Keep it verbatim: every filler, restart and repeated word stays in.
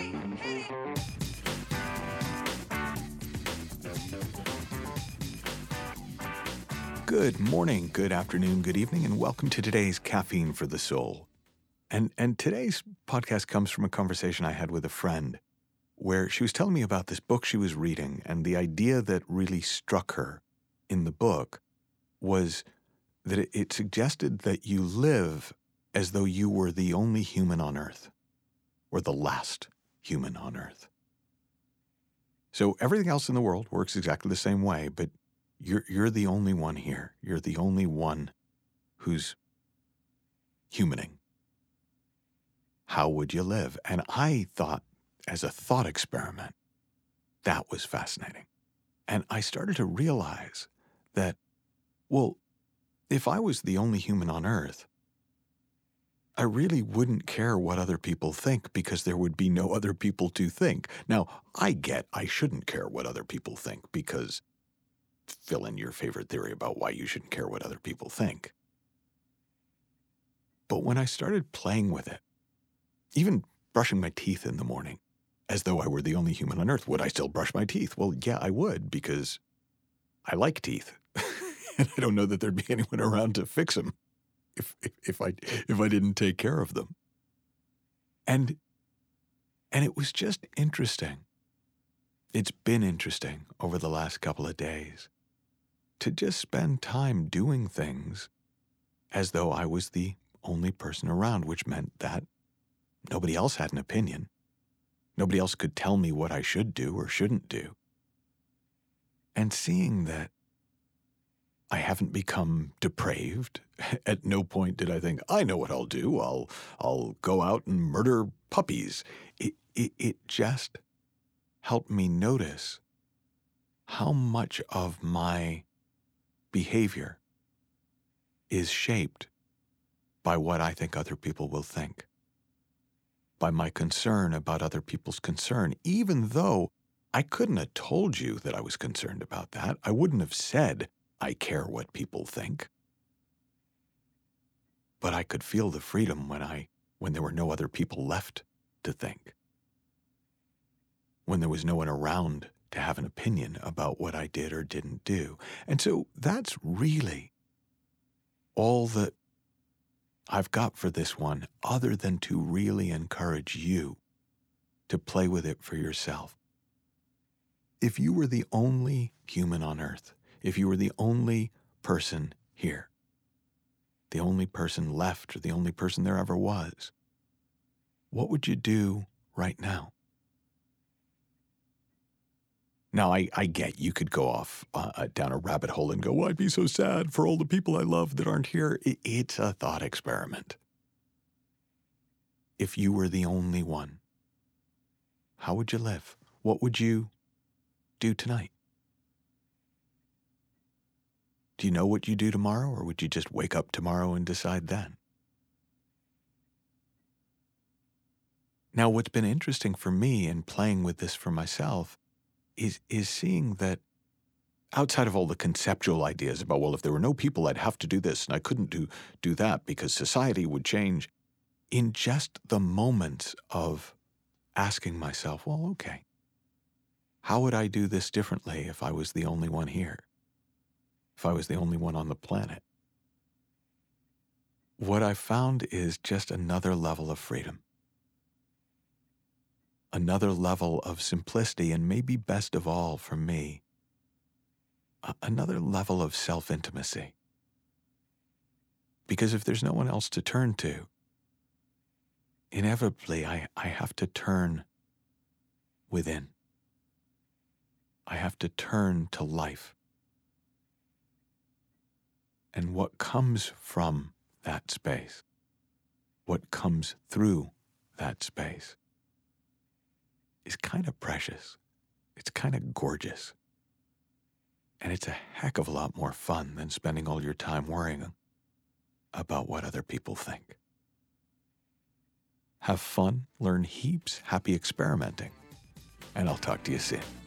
Good morning, good afternoon, good evening, and welcome to today's Caffeine for the Soul. And and today's podcast comes from a conversation I had with a friend where she was telling me about this book she was reading, and the idea that really struck her in the book was that it, it suggested that you live as though you were the only human on Earth, or the last human on Earth. So everything else in the world works exactly the same way, but You're you're the only one here. You're the only one who's humaning. How would you live? And I thought, as a thought experiment, that was fascinating. And I started to realize that, well, if I was the only human on Earth, I really wouldn't care what other people think because there would be no other people to think. Now, I get I shouldn't care what other people think because fill in your favorite theory about why you shouldn't care what other people think. But when I started playing with it, even brushing my teeth in the morning, as though I were the only human on Earth, would I still brush my teeth? Well, yeah, I would, because I like teeth. And I don't know that there'd be anyone around to fix them if, if, if I if I didn't take care of them. And, and it was just interesting. It's been interesting over the last couple of days to just spend time doing things as though I was the only person around, which meant that nobody else had an opinion. Nobody else could tell me what I should do or shouldn't do. And seeing that I haven't become depraved, at no point did I think, I know what I'll do. I'll I'll go out and murder puppies. It, it, it just helped me notice how much of my behavior is shaped by what I think other people will think, by my concern about other people's concern, even though I couldn't have told you that I was concerned about that. I wouldn't have said, I care what people think. But I could feel the freedom when I, when there were no other people left to think, when there was no one around to have an opinion about what I did or didn't do. And so that's really all that I've got for this one, other than to really encourage you to play with it for yourself. If you were the only human on Earth, if you were the only person here, the only person left or the only person there ever was, what would you do right now? Now, I, I get you could go off uh, down a rabbit hole and go, well, I'd be so sad for all the people I love that aren't here. It, it's a thought experiment. If you were the only one, how would you live? What would you do tonight? Do you know what you do tomorrow, or would you just wake up tomorrow and decide then? Now, what's been interesting for me in playing with this for myself is is seeing that outside of all the conceptual ideas about, well, if there were no people, I'd have to do this, and I couldn't do, do that because society would change, in just the moments of asking myself, well, okay, how would I do this differently if I was the only one here? If I was the only one on the planet? What I found is just another level of freedom. Another level of simplicity, and maybe best of all for me, another level of self-intimacy. Because if there's no one else to turn to, inevitably I, I have to turn within. I have to turn to life. And what comes from that space, what comes through that space, is kind of precious. It's kind of gorgeous. And it's a heck of a lot more fun than spending all your time worrying about what other people think. Have fun, learn heaps, happy experimenting, and I'll talk to you soon.